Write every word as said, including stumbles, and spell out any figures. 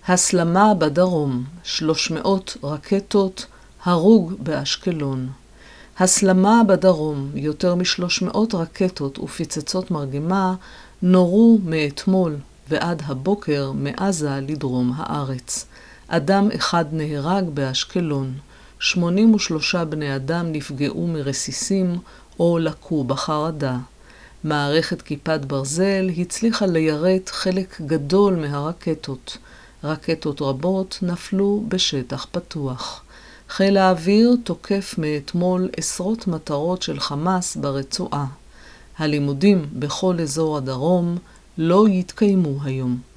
הסלמה בדרום, שלוש מאות רקטות, הרוג באשקלון. הסלמה בדרום, יותר משלוש מאות רקטות ופצצות מרגמה נורו מאתמול ועד הבוקר מעזה לדרום הארץ. אדם אחד נהרג באשקלון, שמונים ושלושה בני אדם נפגעו מרסיסים או לקו בחרדה. מערכת כיפת ברזל הצליחה ליירט חלק גדול מהרקטות. רקטות רבות נפלו בשטח פתוח. חיל האוויר תוקף מאתמול עשרות מטרות של חמאס ברצועה. הלימודים בכל אזור הדרום לא יתקיימו היום.